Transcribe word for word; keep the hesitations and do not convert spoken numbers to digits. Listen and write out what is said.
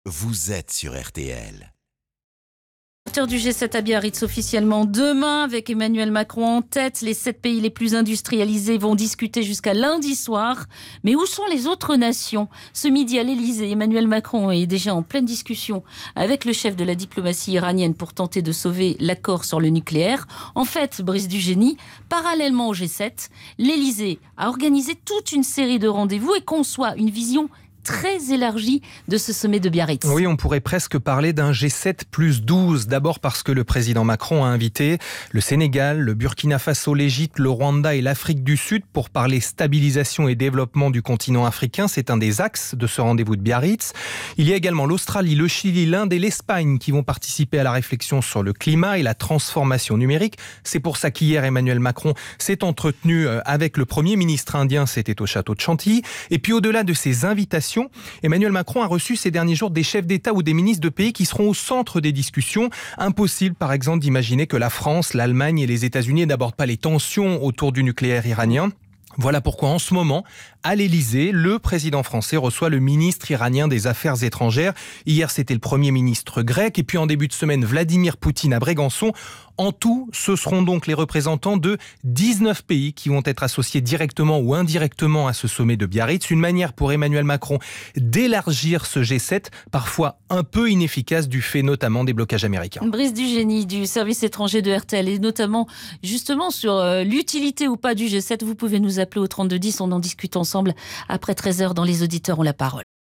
vous êtes sur R T L. Du G sept à Biarritz officiellement demain avec Emmanuel Macron en tête. Les sept pays les plus industrialisés vont discuter jusqu'à lundi soir. Mais où sont les autres nations ? Ce midi à l'Elysée, Emmanuel Macron est déjà en pleine discussion avec le chef de la diplomatie iranienne pour tenter de sauver l'accord sur le nucléaire. En fait, Brice Dugénie, parallèlement au G sept, l'Elysée a organisé toute une série de rendez-vous et conçoit une vision très élargie de ce sommet de Biarritz. Oui, on pourrait presque parler d'un G sept plus douze. D'abord parce que le président Macron a invité le Sénégal, le Burkina Faso, l'Égypte, le Rwanda et l'Afrique du Sud pour parler stabilisation et développement du continent africain. C'est un des axes de ce rendez-vous de Biarritz. Il y a également l'Australie, le Chili, l'Inde et l'Espagne qui vont participer à la réflexion sur le climat et la transformation numérique. C'est pour ça qu'hier, Emmanuel Macron s'est entretenu avec le Premier ministre indien, c'était au château de Chantilly. Et puis au-delà de ces invitations, Emmanuel Macron a reçu ces derniers jours des chefs d'État ou des ministres de pays qui seront au centre des discussions. Impossible, par exemple, d'imaginer que la France, l'Allemagne et les États-Unis n'abordent pas les tensions autour du nucléaire iranien. Voilà pourquoi en ce moment, à l'Elysée, le président français reçoit le ministre iranien des Affaires étrangères. Hier, c'était le Premier ministre grec et puis en début de semaine, Vladimir Poutine à Brégançon. En tout, ce seront donc les représentants de dix-neuf pays qui vont être associés directement ou indirectement à ce sommet de Biarritz. Une manière pour Emmanuel Macron d'élargir ce G sept, parfois un peu inefficace du fait notamment des blocages américains. Brice Dugénie du service étranger de R T L et notamment justement sur euh, l'utilité ou pas du G sept. Vous pouvez nous appeler au trente-deux dix, on en discute ensemble après treize heures dans Les Auditeurs ont la parole.